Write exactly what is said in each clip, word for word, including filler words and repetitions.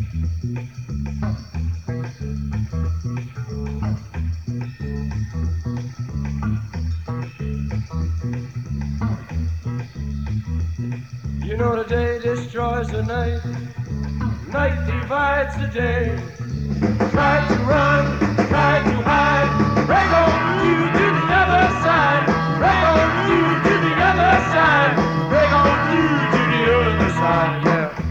You know the day destroys the night, night divides the day. Try to run, try to hide, break on you to the other side, break on you to the other side, break on you to the other side,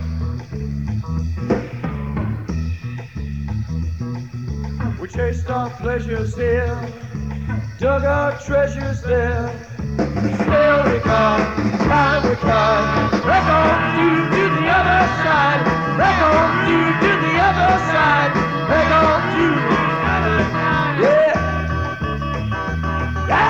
yeah. We chased our pleasures here, dug our treasures there. Still we come, time we cry, break on you to the other side, break on you to the other side, break on you to the other side, yeah, yeah.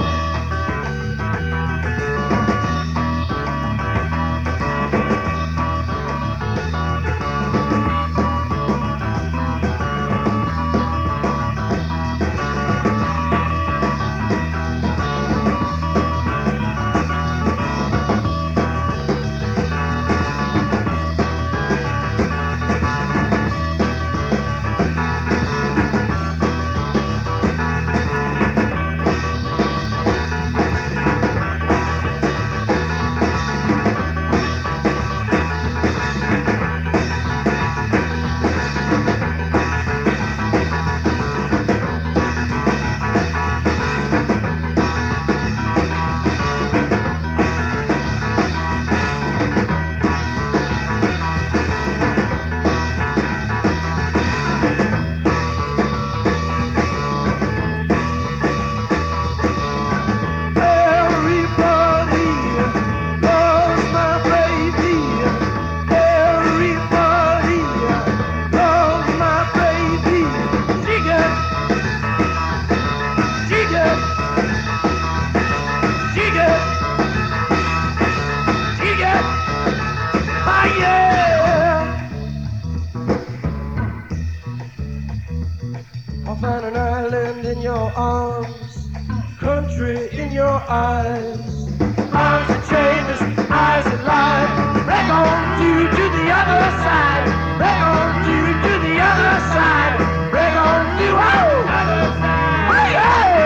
I'll find an island in your arms, country in your eyes, arms that change us, eyes that lie. Break on you to the other side, break on you to the other side, break on you, oh, other side. Oh, yeah.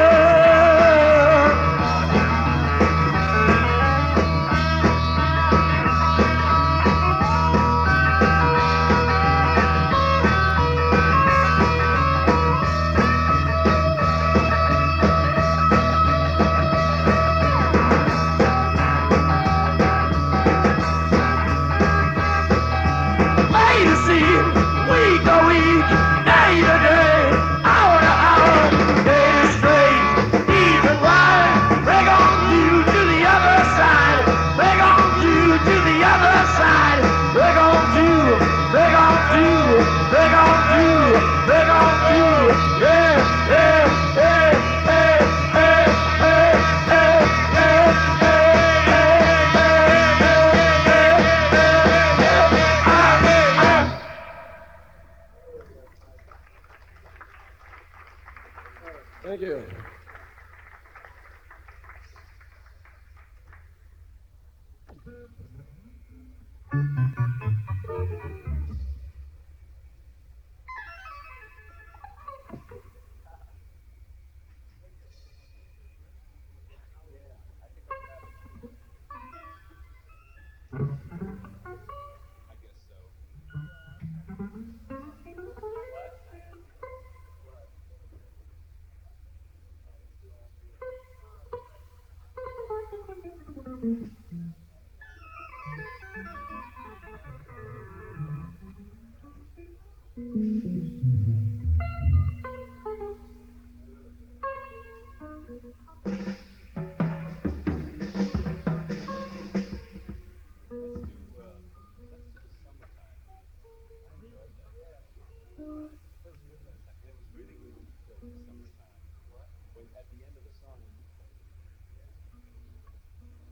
Week to week, day to day, hour to hour, day to straight, even wide. Break on you to the other side, break on you to the other side, break on you, break on you, break on you, break on you, yeah, yeah, yeah, yeah, yeah, yeah, yeah, yeah, Thank you.